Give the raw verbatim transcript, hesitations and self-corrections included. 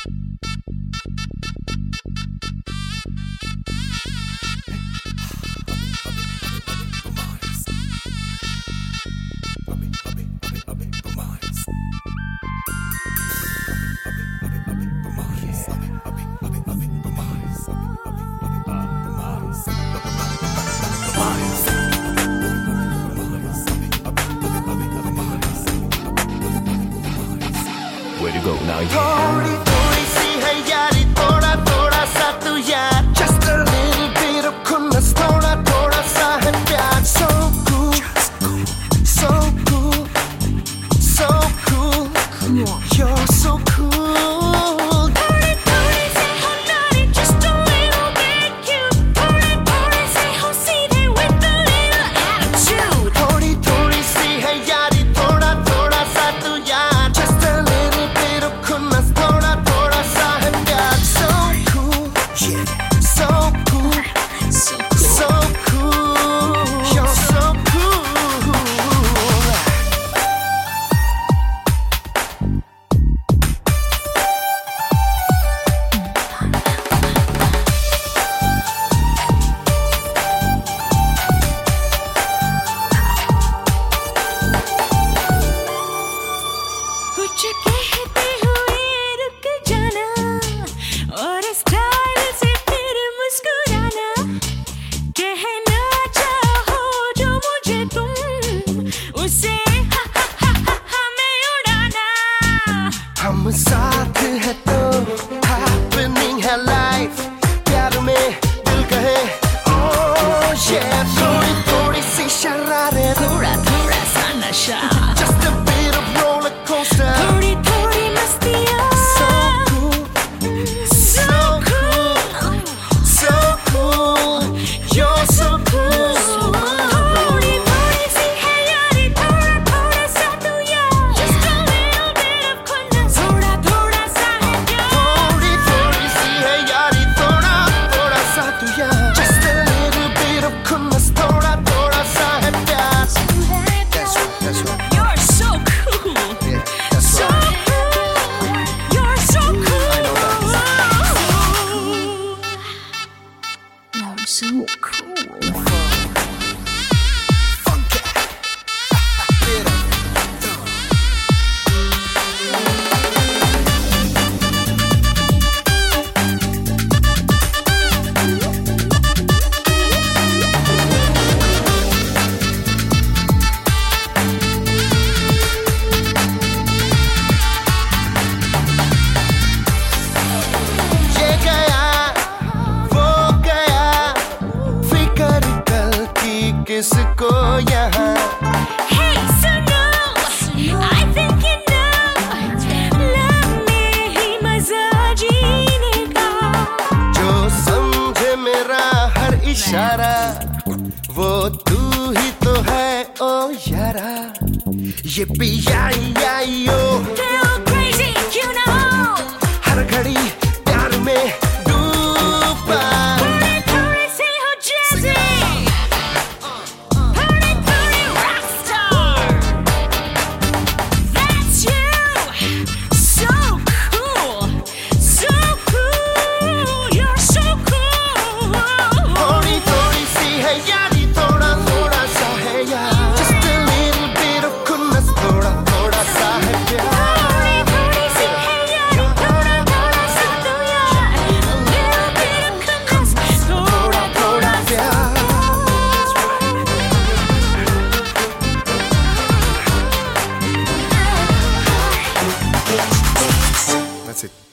Where to go now? थोड़ी थोड़ी सी है यारी, थोड़ा थोड़ा सा तू यार. Just a little bit of coolness, थोड़ा थोड़ा सा है प्यार. So cool, so cool, so cool. You're so cool. थोड़ी थोड़ी से हो naughty, just a little bit cute. थोड़ी थोड़ी से हो सीधे with a little attitude. थोड़ी थोड़ी सी है यारी, थोड़ा थोड़ा सा तू यार. Just a little bit of coolness, थोड़ा थोड़ा सा है प्यार. So cool, so cool, So cool. so cool. You're so cool. कुछ कहते हुए रुक जाना और स्टाइल से फिर मुस्कुराना. कहना चाहो जो मुझे तुम, उसे हा हा हा हा हा में उड़ाना. हम साथ है तो happening है life. प्यार में दिल कहे oh yeah. थोड़ी थोड़ी सी शरारत, थोड़ा थोड़ा सा नशा, just a bit of roller coaster. थोड़ी थोड़ी मस्तियाँ. So cool, So cool. so cool. You're so cool. थोड़ी थोड़ी सी है यारी, थोड़ा थोड़ा सा तू यार. Just a little bit of coolness, थोड़ा थोड़ा सा है प्यार. थोड़ी थोड़ी सी है यारी, थोड़ा थोड़ा सा तू यार. Just a little bit of coolness, थोड़ा थोड़ा सा है प्यार. That's right, that's right. You're so cool. Yeah, that's So right. cool. You're so cool. You're so cool. Funky. Bit of it. ये गया, वो गया, फिकर कल की किसको यहाँ. Hey, सुनो, I think you know, love में ही मजा जीने का. जो समझे मेरा हर इशारा, वो तू ही तो है ओ यारा. ये पिया या यो, Feel crazy, you know. हर घड़ी प्यार में डूबा. थोड़ी थोड़ी से हो jazzy, थोड़ी थोड़ी rockstar. That's you. So cool, so cool. You're so cool. थोड़ी थोड़ी सी है यारी, थोड़ा थोड़ा सा है यार. Just a little bit of coolness, थोड़ा थोड़ा सा है प्यार. थोड़ी थोड़ी सी है यारी, थोड़ा थोड़ा सा तू यार. A little bit of coolness, थोड़ा थोड़ा सा. प्यार. That's it.